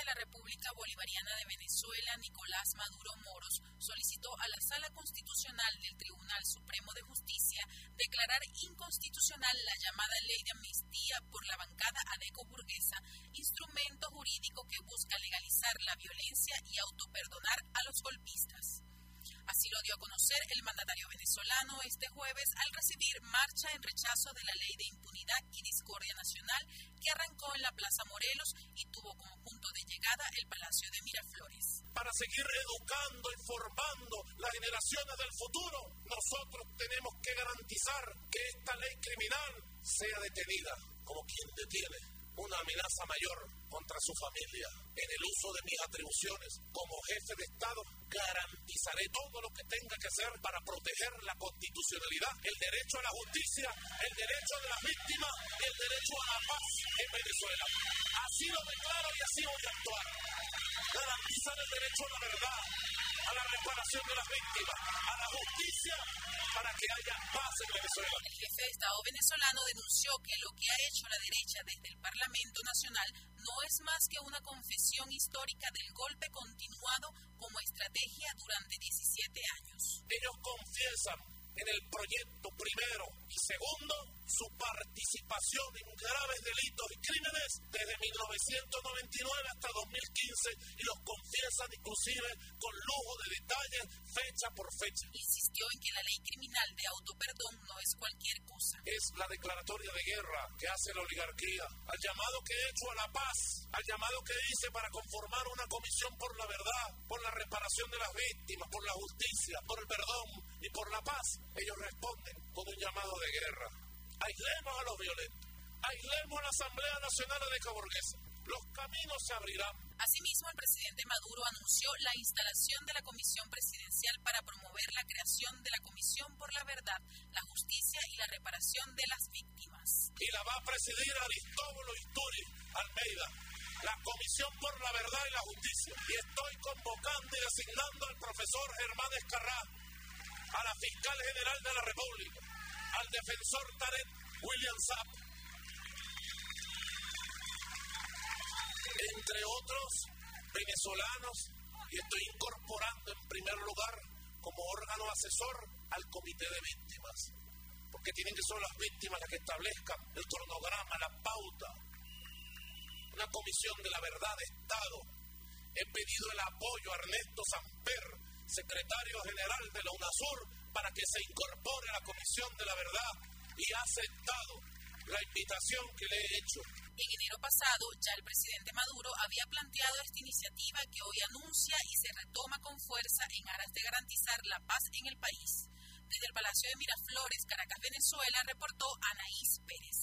la República Bolivariana de Venezuela, Nicolás Maduro Moros, solicitó a la Sala Constitucional del Tribunal Supremo de Justicia declarar inconstitucional la llamada Ley de Amnistía por la bancada adeco-burguesa, instrumento jurídico que busca legalizar la violencia y autoperdonar a los golpistas. Así lo dio a conocer el mandatario venezolano este jueves al recibir marcha en rechazo de la Ley de Impunidad y Discordia Nacional que arrancó en la Plaza Morelos y tuvo como punto de llegada el Palacio de Miraflores. Para seguir educando y formando las generaciones del futuro, nosotros tenemos que garantizar que esta ley criminal sea detenida como quien detiene una amenaza mayor contra su familia. En el uso de mis atribuciones como jefe de Estado, garantizaré todo lo que tenga que hacer para proteger la constitucionalidad, el derecho a la justicia, el derecho de las víctimas y el derecho a la paz en Venezuela. Así lo declaro y así voy a actuar. Garantizar el derecho a la verdad, a la reparación de las víctimas, a la justicia, para que haya paz en Venezuela. El jefe de Estado venezolano denunció que lo que ha hecho la derecha desde el Parlamento Nacional no es más que una confesión histórica del golpe continuado como estrategia durante 17 años. Ellos confiesan en el proyecto primero y segundo su participación en graves delitos y crímenes desde 1999 hasta 2015 y los confiesan inclusive con lujo de detalles fecha por fecha. Insistió en que la ley criminal de autoperdón no es cualquier cosa. Es la declaratoria de guerra que hace la oligarquía al llamado que he hecho a la paz, al llamado que hice para conformar una comisión por la verdad, por la reparación de las víctimas, por la justicia, por el perdón y por la paz. Ellos responden con un llamado de guerra. Aislemos a los violentos, aislemos a la Asamblea Nacional adeco-burguesa. Los caminos se abrirán. Asimismo, el presidente Maduro anunció la instalación de la Comisión Presidencial para promover la creación de la Comisión por la Verdad, la Justicia y la Reparación de las Víctimas. Y la va a presidir Aristóbulo Istúriz Almeida, la Comisión por la Verdad y la Justicia. Y estoy convocando y asignando al profesor Germán Escarrá, a la Fiscal General de la República, al defensor Tarek William Saab, entre otros venezolanos, y estoy incorporando en primer lugar como órgano asesor al Comité de Víctimas, porque tienen que ser las víctimas las que establezcan el cronograma, la pauta. Una comisión de la verdad de Estado. He pedido el apoyo a Ernesto Samper, secretario general de la UNASUR, para que se incorpore a la Comisión de la Verdad, y ha aceptado la invitación que le he hecho. En enero pasado, ya el presidente Maduro había planteado esta iniciativa que hoy anuncia y se retoma con fuerza en aras de garantizar la paz en el país. Desde el Palacio de Miraflores, Caracas, Venezuela, reportó Anaís Pérez.